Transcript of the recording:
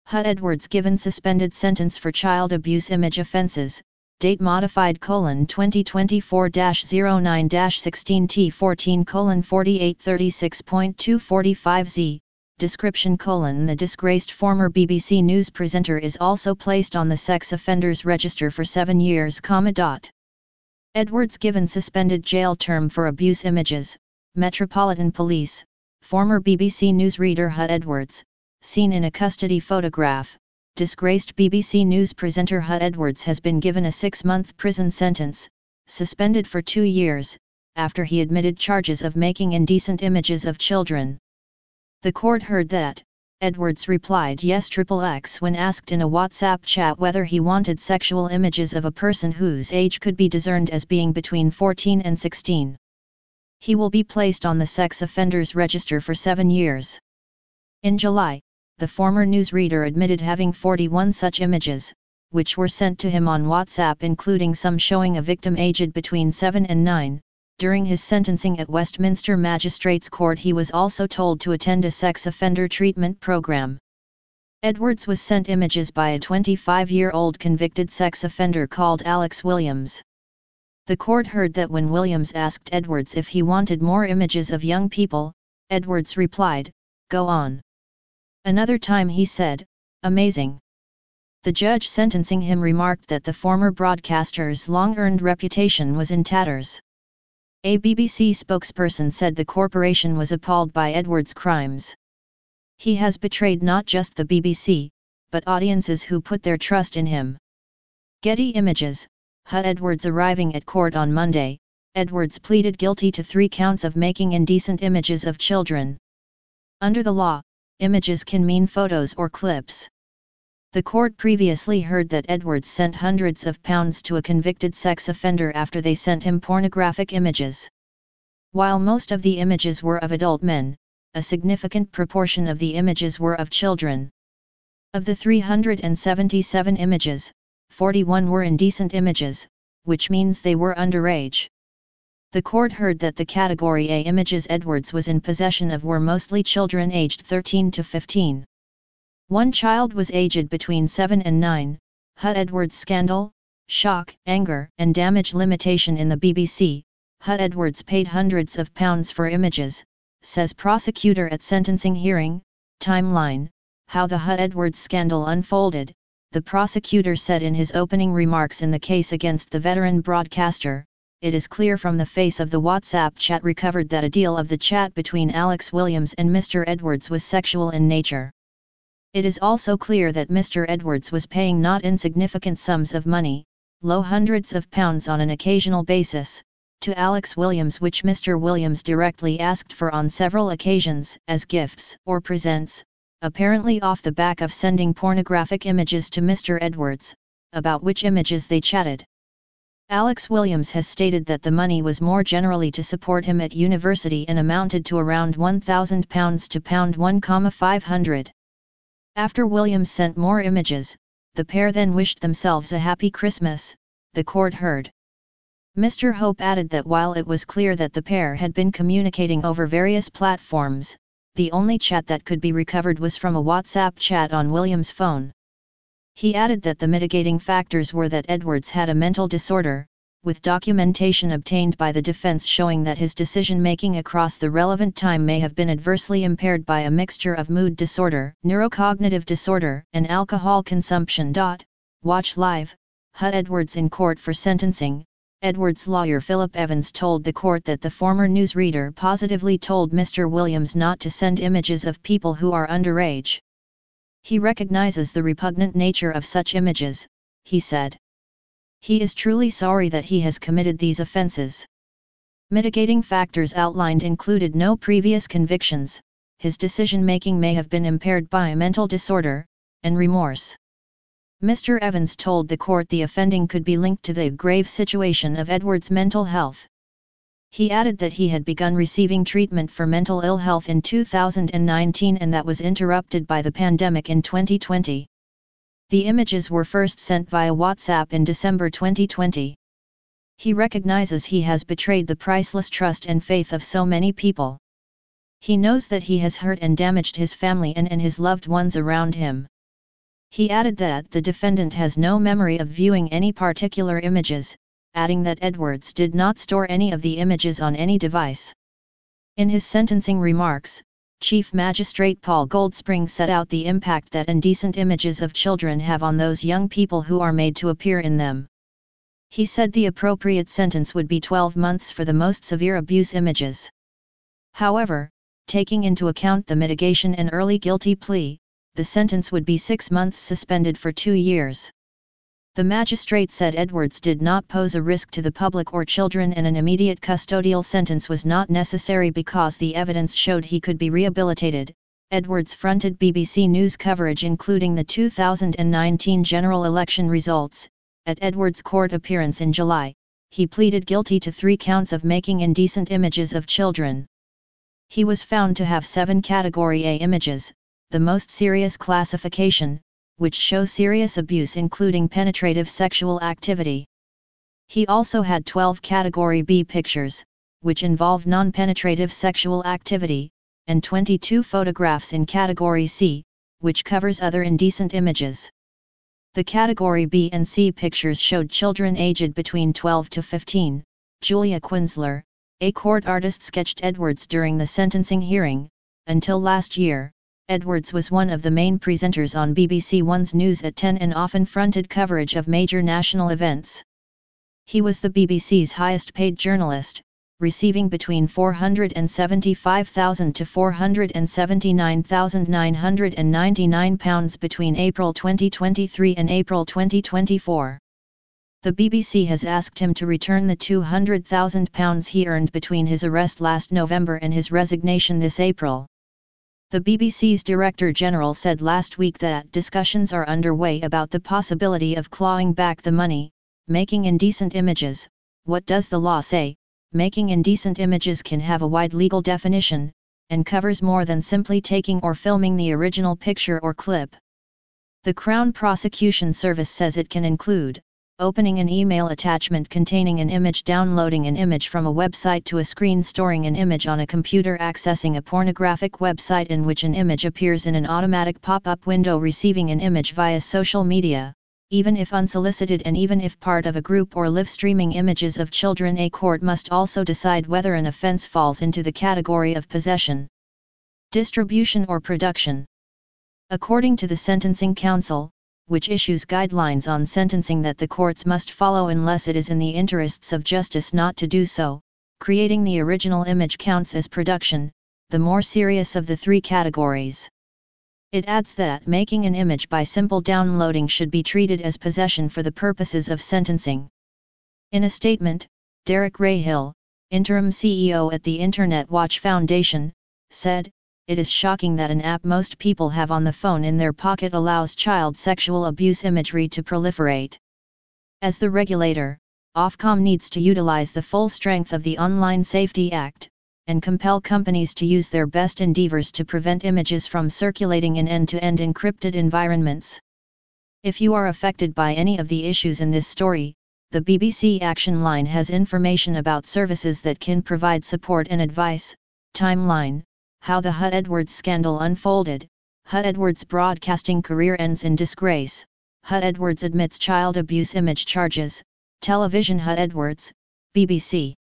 Edwards given suspended sentence for child abuse image offences, date modified: 2024-09-16T14:4836.245Z, description: the disgraced former BBC News presenter is also placed on the sex offenders register for 7 years. Edwards given suspended jail term for abuse images, Metropolitan Police, former BBC newsreader Edwards, seen in a custody photograph. Disgraced BBC News presenter Edwards has been given a 6-month prison sentence, suspended for 2 years, after he admitted charges of making indecent images of children. The court heard that. Edwards replied yes XXX when asked in a WhatsApp chat whether he wanted sexual images of a person whose age could be discerned as being between 14 and 16. He will be placed on the sex offenders register for 7 years. In July, the former newsreader admitted having 41 such images, which were sent to him on WhatsApp, including some showing a victim aged between 7 and 9. During his sentencing at Westminster Magistrates Court, he was also told to attend a sex offender treatment program. Edwards was sent images by a 25-year-old convicted sex offender called Alex Williams. The court heard that when Williams asked Edwards if he wanted more images of young people, Edwards replied, "Go on." Another time he said, "Amazing." The judge sentencing him remarked that the former broadcaster's long-earned reputation was in tatters. A BBC spokesperson said the corporation was appalled by Edwards' crimes. He has betrayed not just the BBC, but audiences who put their trust in him. Getty Images. Edwards arriving at court on Monday, Edwards pleaded guilty to 3 counts of making indecent images of children. Under the law, images can mean photos or clips. The court previously heard that Edwards sent hundreds of pounds to a convicted sex offender after they sent him pornographic images. While most of the images were of adult men, a significant proportion of the images were of children. Of the 377 images, 41 were indecent images, which means they were underage. The court heard that the Category A images Edwards was in possession of were mostly children aged 13 to 15. One child was aged between 7 and 9. Edwards scandal, shock, anger and damage limitation in the BBC. Edwards paid hundreds of pounds for images, says prosecutor at sentencing hearing. Timeline: how the Edwards scandal unfolded. The prosecutor said in his opening remarks in the case against the veteran broadcaster, "It is clear from the face of the WhatsApp chat recovered that a deal of the chat between Alex Williams and Mr. Edwards was sexual in nature. It is also clear that Mr. Edwards was paying not insignificant sums of money, low hundreds of pounds on an occasional basis, to Alex Williams, which Mr. Williams directly asked for on several occasions as gifts or presents, apparently off the back of sending pornographic images to Mr. Edwards, about which images they chatted." Alex Williams has stated that the money was more generally to support him at university and amounted to around £1,000 to £1,500. After Williams sent more images, the pair then wished themselves a happy Christmas, the court heard. Mr. Hope added that while it was clear that the pair had been communicating over various platforms, the only chat that could be recovered was from a WhatsApp chat on Williams' phone. He added that the mitigating factors were that Edwards had a mental disorder, with documentation obtained by the defense showing that his decision-making across the relevant time may have been adversely impaired by a mixture of mood disorder, neurocognitive disorder, and alcohol consumption. Watch live. Edwards in court for sentencing. Edwards' lawyer Philip Evans told the court that the former newsreader positively told Mr. Williams not to send images of people who are underage. He recognizes the repugnant nature of such images, he said. He is truly sorry that he has committed these offenses. Mitigating factors outlined included no previous convictions, his decision-making may have been impaired by mental disorder, and remorse. Mr. Evans told the court the offending could be linked to the grave situation of Edwards' mental health. He added that he had begun receiving treatment for mental ill health in 2019 and that was interrupted by the pandemic in 2020. The images were first sent via WhatsApp in December 2020. He recognizes he has betrayed the priceless trust and faith of so many people. He knows that he has hurt and damaged his family and his loved ones around him. He added that the defendant has no memory of viewing any particular images, adding that Edwards did not store any of the images on any device. In his sentencing remarks, Chief Magistrate Paul Goldspring set out the impact that indecent images of children have on those young people who are made to appear in them. He said the appropriate sentence would be 12 months for the most severe abuse images. However, taking into account the mitigation and early guilty plea, the sentence would be 6 months suspended for 2 years. The magistrate said Edwards did not pose a risk to the public or children and an immediate custodial sentence was not necessary because the evidence showed he could be rehabilitated. Edwards fronted BBC News coverage including the 2019 general election results. At Edwards' court appearance in July, he pleaded guilty to 3 counts of making indecent images of children. He was found to have 7 Category A images, the most serious classification, which show serious abuse including penetrative sexual activity. He also had 12 Category B pictures, which involve non-penetrative sexual activity, and 22 photographs in Category C, which covers other indecent images. The Category B and C pictures showed children aged between 12 to 15. Julia Quinsler, a court artist, sketched Edwards during the sentencing hearing. Until last year, Edwards was one of the main presenters on BBC One's News at 10 and often fronted coverage of major national events. He was the BBC's highest-paid journalist, receiving between £475,000 to £479,999 between April 2023 and April 2024. The BBC has asked him to return the £200,000 he earned between his arrest last November and his resignation this April. The BBC's Director General said last week that discussions are underway about the possibility of clawing back the money. Making indecent images. What does the law say? Making indecent images can have a wide legal definition, and covers more than simply taking or filming the original picture or clip. The Crown Prosecution Service says it can include opening an email attachment containing an image, downloading an image from a website to a screen, storing an image on a computer, accessing a pornographic website in which an image appears in an automatic pop-up window, receiving an image via social media, even if unsolicited and even if part of a group, or live streaming images of children. A court must also decide whether an offence falls into the category of possession, distribution or production. According to the Sentencing Council, which issues guidelines on sentencing that the courts must follow unless it is in the interests of justice not to do so, creating the original image counts as production, the more serious of the 3 categories. It adds that making an image by simple downloading should be treated as possession for the purposes of sentencing. In a statement, Derek Rahill, interim CEO at the Internet Watch Foundation, said, "It is shocking that an app most people have on the phone in their pocket allows child sexual abuse imagery to proliferate. As the regulator, Ofcom needs to utilize the full strength of the Online Safety Act, and compel companies to use their best endeavors to prevent images from circulating in end-to-end encrypted environments." If you are affected by any of the issues in this story, the BBC Action Line has information about services that can provide support and advice. Timeline: how the Hut Edwards scandal unfolded. Hut Edwards' broadcasting career ends in disgrace. Hut Edwards admits child abuse image charges. Television. Hut Edwards, BBC.